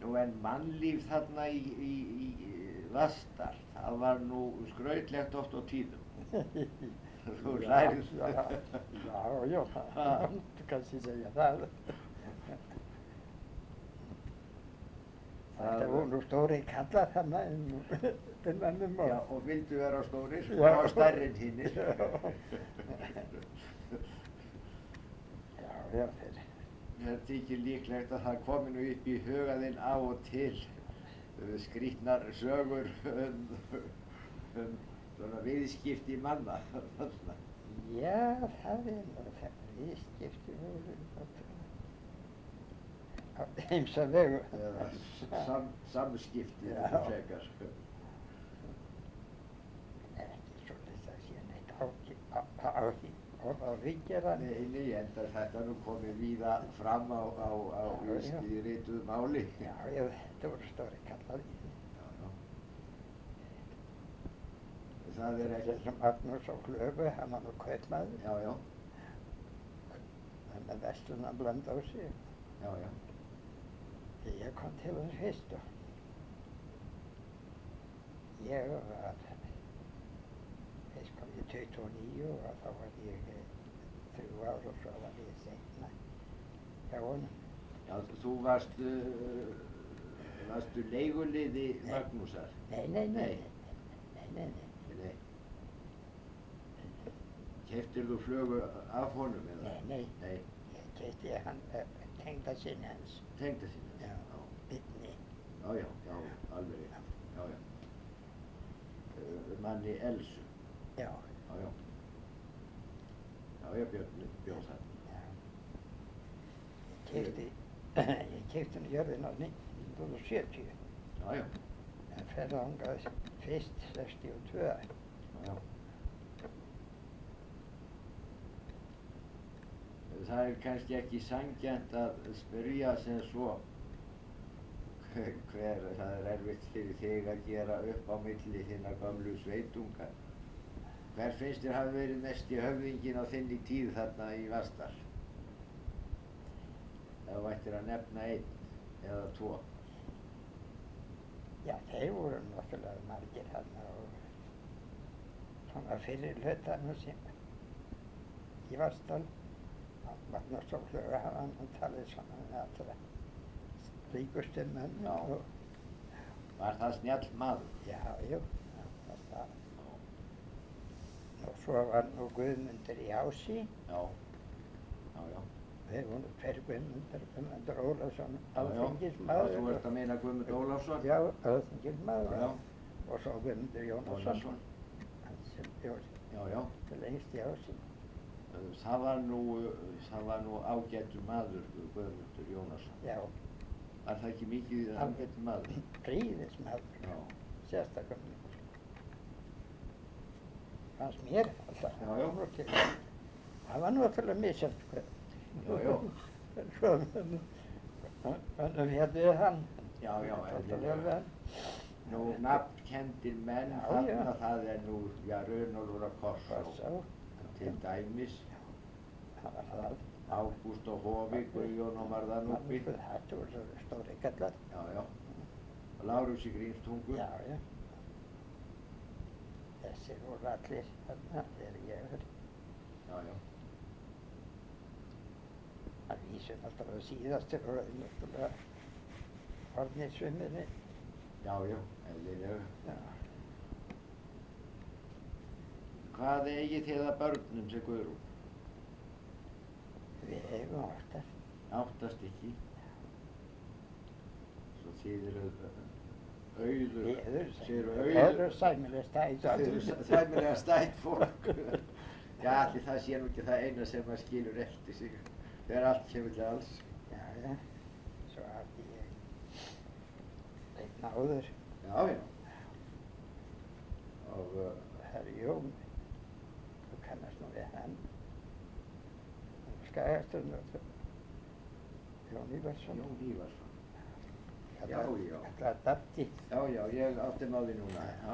Nú en mannlíf þarna í Vatnsdal, það var nú skrautlegt oft á tíðum. Þú hlærið. Já, þú kannski segja það. Þetta voru nú stórir kallar þarna innanum. Já, og vildu vera stórir og stærri en hinnir. Já, Mér þykir líklegt að það komi nú upp í huga þinn af og til skrýtnar sögur svona viðskipti manna. Já, það nú viðskipti á ýmsa vegu. Eða samskipti frekar. Ekki svoleiðis að sé neitt á ríkjara. Nei, enda þetta nú komið víða fram á í rituðu máli. Já, þetta voru stóri kallar í því. Það ekki... Þessum Magnús á Klöfu, hann var nú kaupmaður. Já. Hann með vestlun að blanda á sig. Já. Ég kom til hans fyrst og ég var, fyrst kom ég 29 og þá var ég 3 ár og svo var ég seinna hjá honum. Já, þú varstu leiguliði Magnúsar? Nei. Keyptir þú flugu af honum eða? Nei. Ég keypti hann tengdasyni hans. Tengdasyni hans? Já, Birni. Já, alveg rétt. Já. Manni Elsu? Já. Já, Björn bjó þar. Ég keypti hann jörðin á 1970. Já. En fer þangað fyrst 62. Já. Það kannski ekki sanngjarnt að spyrja sem svo hver það erfitt fyrir þig að gera upp á milli þinna gömlu sveitunga. Hver finnst þér hafi verið mesti höfðinginn á þinni tíð þarna í Vatnsdal? Ef þú ættir að nefna 1 eða 2. Já, þeir voru náttúrulega margir þarna og svona fyrir hlutanum sem í Vatnsdal. Magnús á Klöfu hann talið svona með allra ríkustu menn. Já. Var það snjall maður? Já, það var það. Og svo var nú Guðmundur í Ási. Já. Þeir voru 2 Guðmundur Ólafsson, alþingismaður. Já, þú ert að meina Guðmund Ólafsson? Já, alþingismaður. Já. Og svo Guðmundur Jónasson. Hann sem bjó lengst í Ási. Það var nú ágætur maður, Guðmundur Jónasson. Já. Var það ekki mikið ágætur maður? Prýðismaður. Já. Sérstaklega. Fannst mér alltaf. Já. Það var náttúrulega misjafnt hvað. Já. Svo hann fjallið hann. Já, eðlilega. Nú, nafnkenndir menn þarna, það nú, Runólfur af Korsá. Til dæmis. Það var það. Ágúst og Hófi, Guðjón og Marðan uppi. Þetta voru stóri kallar. Já. Lárus í Grímstungu. Já. Þessir voru allir þarna þegar ég var. Já. Það vísir náttúrulega síðastir og náttúrulega Hornissvimminni. Já, eðlilega. Já. Hvað eigið þið að börnum, segir Guðrún? Við eigum 8. 8 stykki. Svo þið eru auður. Við erum sæmilega stætt. Þið eru sæmilega stætt fólk. Já, allir það sé nú ekki það eina sem maður skilur eftir sig. Þegar allt kemur til alls. Já. Svo hafði ég einn áður. Já. Og Herr Jón, þú kannast nú við hann. Skagastund, Jón Ívarsson. Já. Kallar Dabbi. Já, ég átti máli núna.